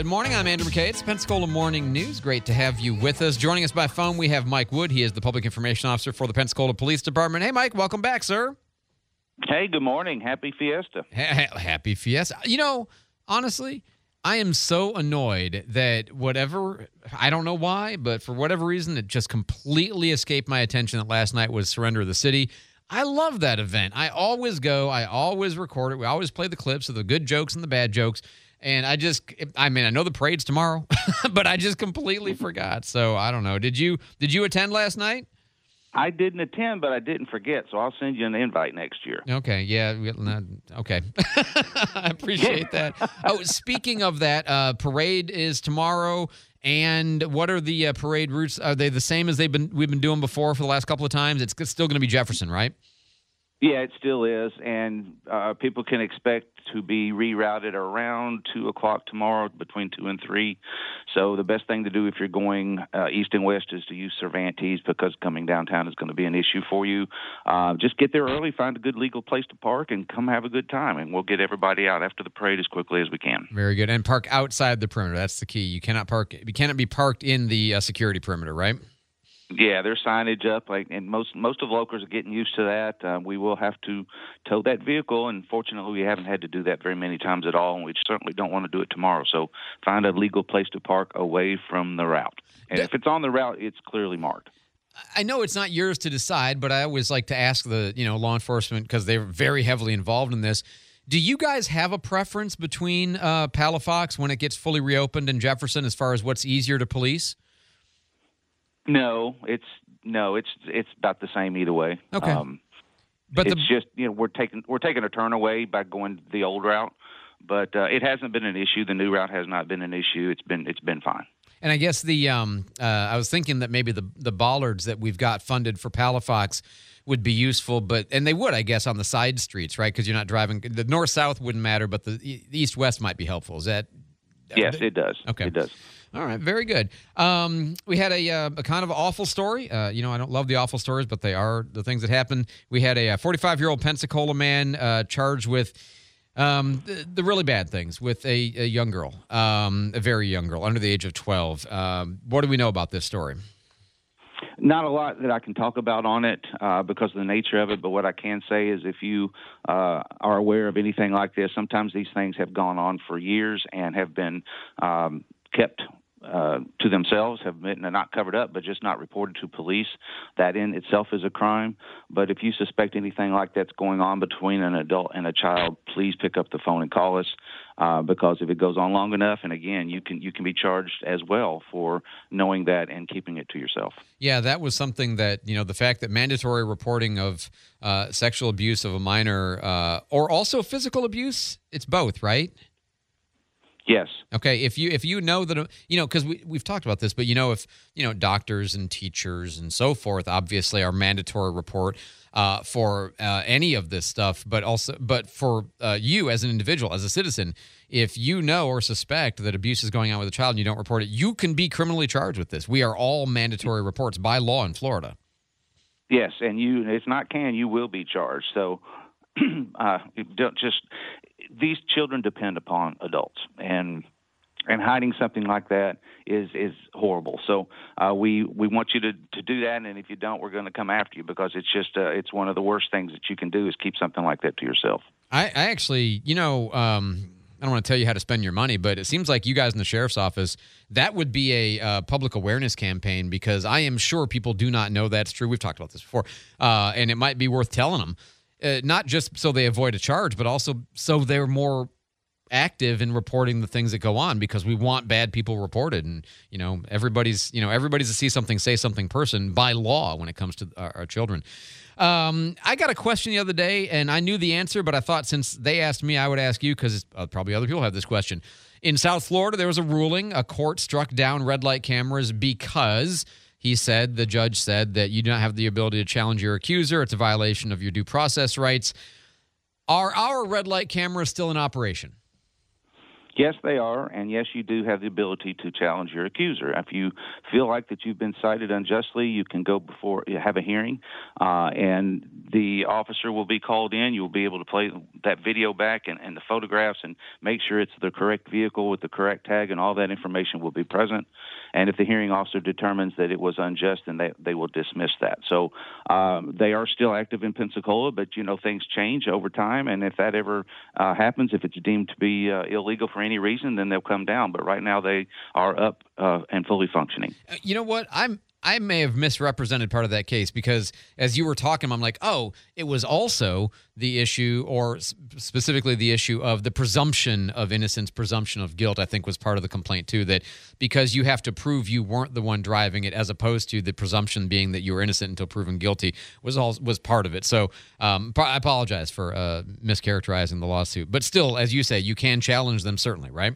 morning. I'm Andrew McKay. It's Pensacola Morning News. Great to have you with us. Joining us by phone, we have Mike Wood. He is the Public Information Officer for the Pensacola Police Department. Hey, Mike, welcome back, sir. Hey, good morning. Happy Fiesta. Happy Fiesta. You know, honestly, I am so annoyed that I don't know why, but for whatever reason, it just completely escaped my attention that last night was Surrender of the City. I love that event. I always go. I always record it. We always play the clips of the good jokes and the bad jokes. And I know the parade's tomorrow, but I just completely forgot. So I don't know. Did you attend last night? I didn't attend, but I didn't forget, so I'll send you an invite next year. Okay, yeah. Okay. I appreciate that. Oh, speaking of that, parade is tomorrow, and what are the parade routes? Are they the same as we've been doing before for the last couple of times? It's still going to be Jefferson, right? Yeah, it still is, and people can expect to be rerouted around 2 o'clock tomorrow, between 2 and 3. So the best thing to do if you're going east and west is to use Cervantes, because coming downtown is going to be an issue for you. Just get there early, find a good legal place to park, and come have a good time, and we'll get everybody out after the parade as quickly as we can. Very good. And park outside the perimeter. That's the key. You cannot be parked in the security perimeter, right? Yeah, there's signage up, and most of the locals are getting used to that. We will have to tow that vehicle, and fortunately, we haven't had to do that very many times at all, and we certainly don't want to do it tomorrow. So find a legal place to park away from the route. And if it's on the route, it's clearly marked. I know it's not yours to decide, but I always like to ask the law enforcement, because they're very heavily involved in this. Do you guys have a preference between Palafox when it gets fully reopened and Jefferson as far as what's easier to police? No, it's about the same either way. Okay, but it's just we're taking a turn away by going the old route, but it hasn't been an issue. The new route has not been an issue. It's been fine. And I guess I was thinking that maybe the bollards that we've got funded for Palafox would be useful, and they would, I guess, on the side streets, right? Because you're not driving. The north-south wouldn't matter, but the east-west might be helpful. Is that? Yes, it does. Okay. It does. All right, very good. We had a kind of awful story. I don't love the awful stories, but they are the things that happen. We had a 45-year-old Pensacola man charged with the really bad things with a young girl, a very young girl, under the age of 12. What do we know about this story? Not a lot that I can talk about on it because of the nature of it, but what I can say is if you are aware of anything like this, sometimes these things have gone on for years and have been kept to themselves, have been not covered up, but just not reported to police. That in itself is a crime. But if you suspect anything like that's going on between an adult and a child, please pick up the phone and call us, because if it goes on long enough, and again, you can be charged as well for knowing that and keeping it to yourself. Yeah, that was something that, the fact that mandatory reporting of sexual abuse of a minor or also physical abuse, it's both, right? Yes. Okay. If you know that, because we've talked about this, but if doctors and teachers and so forth, obviously are mandatory report for any of this stuff, but for you as an individual, as a citizen, if you know or suspect that abuse is going on with a child and you don't report it, you can be criminally charged with this. We are all mandatory reports by law in Florida. Yes, and you will be charged. So don't just. These children depend upon adults, and hiding something like that is horrible. So we want you to do that, and if you don't, we're going to come after you, because it's just it's one of the worst things that you can do is keep something like that to yourself. I actually, I don't want to tell you how to spend your money, but it seems like you guys in the sheriff's office, that would be a public awareness campaign, because I am sure people do not know that's true. We've talked about this before, and it might be worth telling them. Not just so they avoid a charge, but also so they're more active in reporting the things that go on, because we want bad people reported. And, everybody's a see something, say something person by law when it comes to our children. I got a question the other day, and I knew the answer, but I thought since they asked me, I would ask you, because probably other people have this question. In South Florida, there was a ruling. A court struck down red light cameras because the judge said that you do not have the ability to challenge your accuser. It's a violation of your due process rights. Are our red light cameras still in operation? Yes, they are, and yes, you do have the ability to challenge your accuser. If you feel like that you've been cited unjustly, you can go before you have a hearing, and the officer will be called in. You'll be able to play that video back and the photographs and make sure it's the correct vehicle with the correct tag, and all that information will be present. And if the hearing officer determines that it was unjust, then they will dismiss that. So they are still active in Pensacola, but things change over time, and if that ever happens, if it's deemed to be illegal for any reason, then they'll come down. But right now they are up and fully functioning. You know what? I may have misrepresented part of that case, because as you were talking, I'm like, oh, it was also the issue, or specifically the issue of the presumption of innocence, presumption of guilt, I think was part of the complaint too, that because you have to prove you weren't the one driving it, as opposed to the presumption being that you were innocent until proven guilty, was part of it. So I apologize for mischaracterizing the lawsuit. But still, as you say, you can challenge them, certainly, right?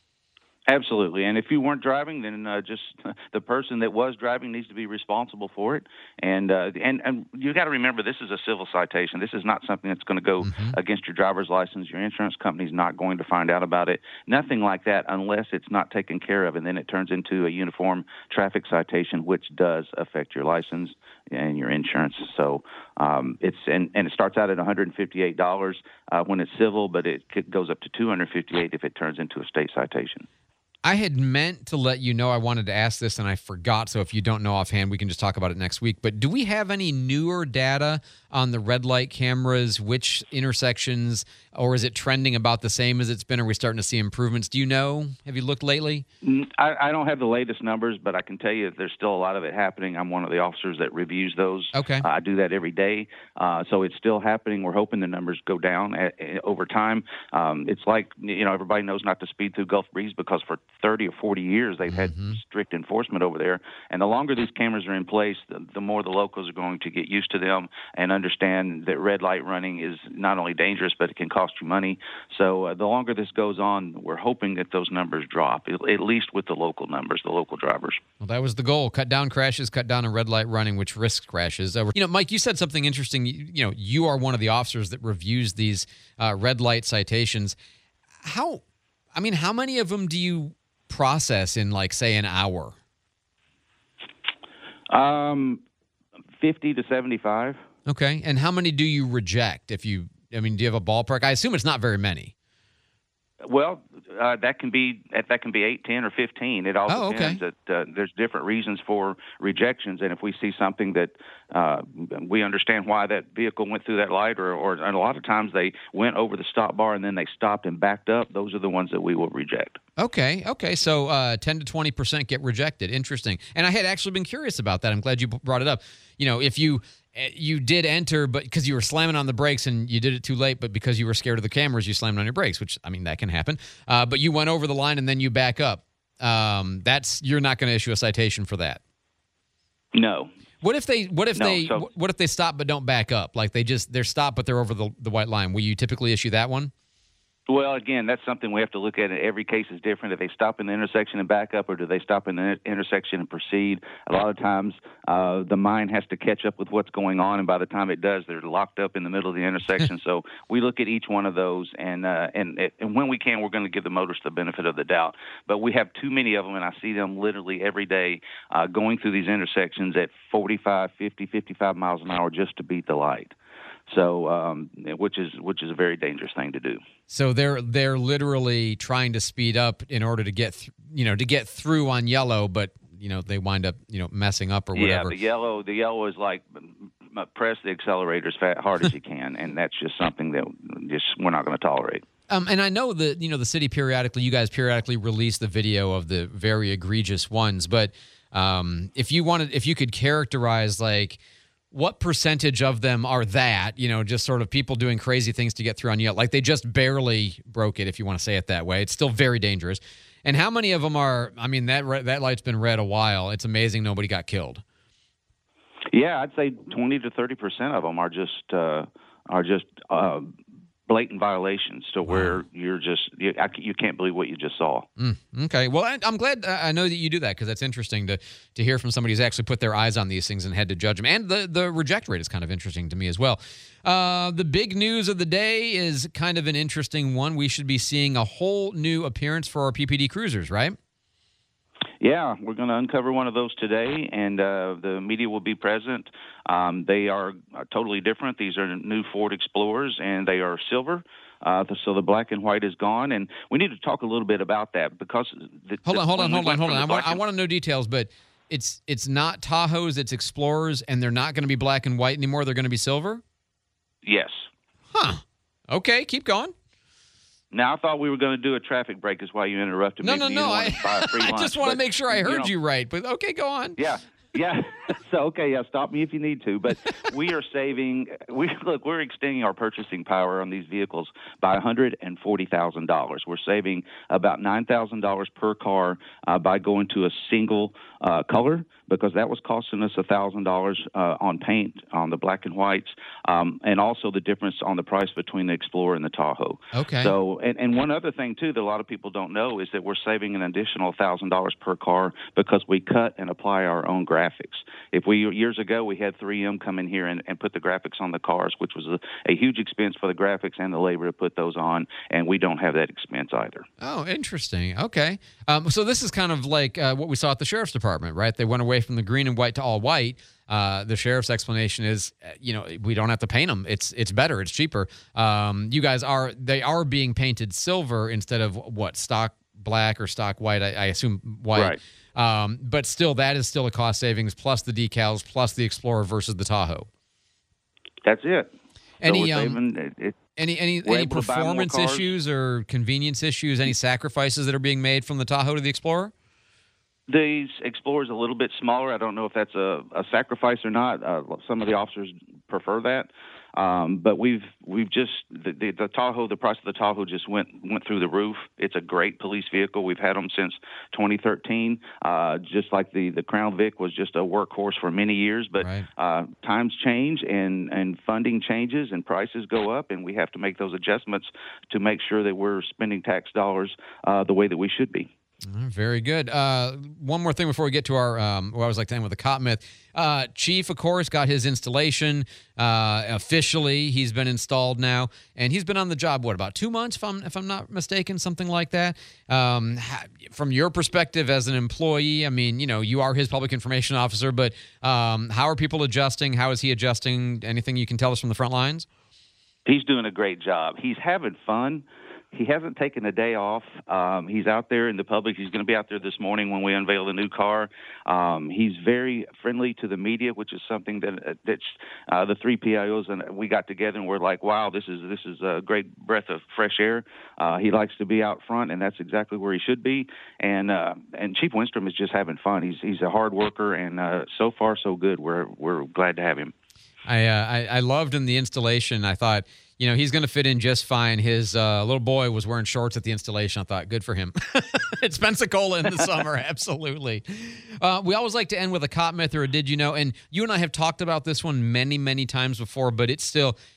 Absolutely. And if you weren't driving, then just the person that was driving needs to be responsible for it. And you got to remember, this is a civil citation. This is not something that's going to go against your driver's license. Your insurance company's not going to find out about it. Nothing like that, unless it's not taken care of. And then it turns into a uniform traffic citation, which does affect your license and your insurance. So it starts out at $158 when it's civil, but it goes up to $258 if it turns into a state citation. I had meant to let you know I wanted to ask this, and I forgot. So if you don't know offhand, we can just talk about it next week. But do we have any newer data on the red light cameras, which intersections, or is it trending about the same as it's been? Are we starting to see improvements? Do you know? Have you looked lately? I don't have the latest numbers, but I can tell you that there's still a lot of it happening. I'm one of the officers that reviews those. Okay. I do that every day. So it's still happening. We're hoping the numbers go down over time. It's like, everybody knows not to speed through Gulf Breeze, because for 30 or 40 years they've had strict enforcement over there. And the longer these cameras are in place, the more the locals are going to get used to them and understand that red light running is not only dangerous, but it can cost you money. So the longer this goes on, we're hoping that those numbers drop, at least with the local numbers, the local drivers. Well, that was the goal. Cut down crashes, cut down on red light running, which risks crashes. Mike, you said something interesting. You are one of the officers that reviews these red light citations. How many of them do you process in, like, say, an hour? 50 to 75. Okay. And how many do you reject? Do you have a ballpark? I assume it's not very many. Well, that can be 8, 10, or 15. It all depends. Okay. There's different reasons for rejections, and if we see something that we understand why that vehicle went through that light, or a lot of times they went over the stop bar and then they stopped and backed up, those are the ones that we will reject. Okay. So 10 to 20% get rejected. Interesting. And I had actually been curious about that. I'm glad you brought it up. If you did enter, but because you were slamming on the brakes and you did it too late, but because you were scared of the cameras, you slammed on your brakes, which, that can happen. But you went over the line and then you back up. You're not going to issue a citation for that. No. What if they stop but don't back up? Like they're stopped but they're over the white line. Will you typically issue that one? Well, again, that's something we have to look at. Every case is different. If they stop in the intersection and back up, or do they stop in the intersection and proceed? A lot of times the mind has to catch up with what's going on, and by the time it does, they're locked up in the middle of the intersection. So we look at each one of those, and when we can, we're going to give the motorist the benefit of the doubt. But we have too many of them, and I see them literally every day going through these intersections at 45, 50, 55 miles an hour just to beat the light. So, which is a very dangerous thing to do. So they're literally trying to speed up in order to get through on yellow, but they wind up messing up or whatever. Yeah, the yellow is like press the accelerator as hard as you can, and that's just something that we're not going to tolerate. And I know that the city you guys periodically release the video of the very egregious ones, but if you could characterize, like, what percentage of them are that, just sort of people doing crazy things to get through on yellow? Like they just barely broke it, if you want to say it that way. It's still very dangerous. And how many of them are, that light's been red a while. It's amazing nobody got killed. Yeah, I'd say 20 to 30% of them are just blatant violations to where you're just you can't believe what you just saw. Okay. Well, I'm glad I know that you do that, because that's interesting to hear from somebody who's actually put their eyes on these things and had to judge them. And the reject rate is kind of interesting to me as well. The big news of the day is kind of an interesting one. We should be seeing a whole new appearance for our PPD cruisers, right? Yeah, we're going to uncover one of those today, and the media will be present. They are totally different. These are new Ford Explorers, and they are silver. So the black and white is gone, and we need to talk a little bit about that because hold on. I want to know details, but it's not Tahoes, it's Explorers, and they're not going to be black and white anymore. They're going to be silver. Yes. Huh. Okay, keep going. Now, I thought we were going to do a traffic break. Is why you interrupted me. No. I just want to make sure I heard you right. But okay, go on. Yeah. So, stop me if you need to. But we are saving. We're extending our purchasing power on these vehicles by $140,000. We're saving about $9,000 per car by going to a single color, because that was costing us $1,000 on paint on the black and whites, and also the difference on the price between the Explorer and the Tahoe. Okay. So, and one other thing too that a lot of people don't know is that we're saving an additional $1,000 per car because we cut and apply our own graphics. If years ago we had 3M come in here and put the graphics on the cars, which was a huge expense for the graphics and the labor to put those on, and we don't have that expense either. Oh, interesting. Okay. So this is kind of like what we saw at the Sheriff's Department, right? They went away from the green and white to all white. The sheriff's explanation is, we don't have to paint them. It's better. It's cheaper. You guys are being painted silver instead of stock black or stock white. I assume white. Right. But still, that is still a cost savings plus the decals plus the Explorer versus the Tahoe. That's it. Any any performance issues or convenience issues? Any sacrifices that are being made from the Tahoe to the Explorer? The Explorer is a little bit smaller. I don't know if that's a sacrifice or not. Some of the officers prefer that. But we've just the Tahoe. The price of the Tahoe just went through the roof. It's a great police vehicle. We've had them since 2013. Just like the Crown Vic was just a workhorse for many years. But right. Times change and funding changes and prices go up, and we have to make those adjustments to make sure that we're spending tax dollars the way that we should be. Very good. One more thing before we get to our, I always like to end with a cop myth. Chief, of course, got his installation officially. He's been installed now, and he's been on the job, about 2 months, if I'm not mistaken, something like that. From your perspective as an employee, I mean, you are his public information officer, but how are people adjusting? How is he adjusting? Anything you can tell us from the front lines? He's doing a great job. He's having fun. He hasn't taken a day off. He's out there in the public. He's going to be out there this morning when we unveil the new car. He's very friendly to the media, which is something that's the three PIOs and we got together and we're like, wow, this is a great breath of fresh air. He likes to be out front, and that's exactly where he should be. And Chief Winstrom is just having fun. He's a hard worker, and so far so good. We're glad to have him. I loved in the installation. I thought, he's going to fit in just fine. His little boy was wearing shorts at the installation. I thought, good for him. It's Pensacola in the summer, absolutely. We always like to end with a cop myth or a did you know? And you and I have talked about this one many, many times before, but it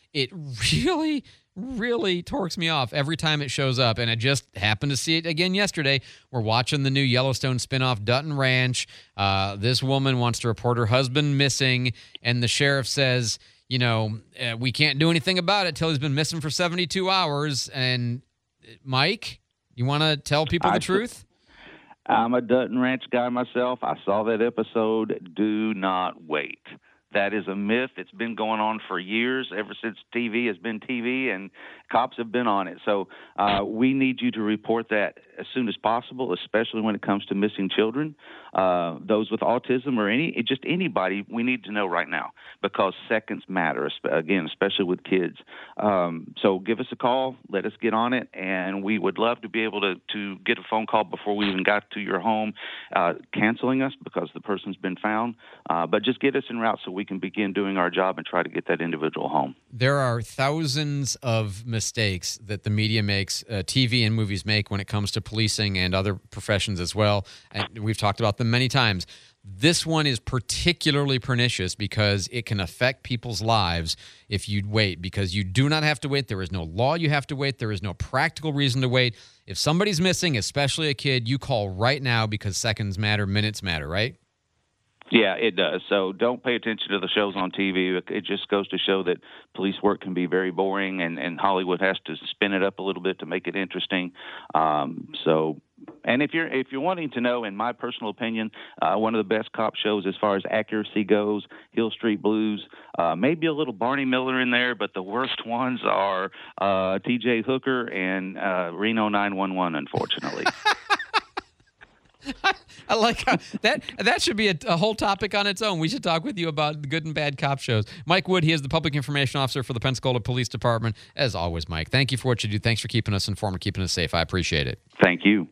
really, really torques me off every time it shows up. And I just happened to see it again yesterday. We're watching the new Yellowstone spinoff, Dutton Ranch. This woman wants to report her husband missing, and the sheriff says, we can't do anything about it till he's been missing for 72 hours. And Mike, you want to tell people the truth? I'm a Dutton Ranch guy myself. I saw that episode. Do not wait. That is a myth. It's been going on for years, ever since TV has been TV, and cops have been on it. So we need you to report that as soon as possible, especially when it comes to missing children, those with autism or just anybody. We need to know right now because seconds matter, again, especially with kids. So give us a call. Let us get on it, and we would love to be able to get a phone call before we even got to your home, canceling us because the person's been found. But just get us en route so we can begin doing our job and try to get that individual home. There are thousands of mistakes that the media makes, TV and movies make when it comes to policing and other professions as well. And we've talked about them many times. This one is particularly pernicious because it can affect people's lives if you wait, because you do not have to wait. There is no law you have to wait. There is no practical reason to wait. If somebody's missing, especially a kid, you call right now because seconds matter, minutes matter, right? Yeah, it does. So don't pay attention to the shows on TV. It just goes to show that police work can be very boring, and Hollywood has to spin it up a little bit to make it interesting. And if you're wanting to know, in my personal opinion, one of the best cop shows as far as accuracy goes, Hill Street Blues, maybe a little Barney Miller in there, but the worst ones are T.J. Hooker and Reno 911, unfortunately. I like how that should be a whole topic on its own. We should talk with you about the good and bad cop shows. Mike Wood, he is the public information officer for the Pensacola Police Department. As always, Mike, thank you for what you do. Thanks for keeping us informed and keeping us safe. I appreciate it. Thank you.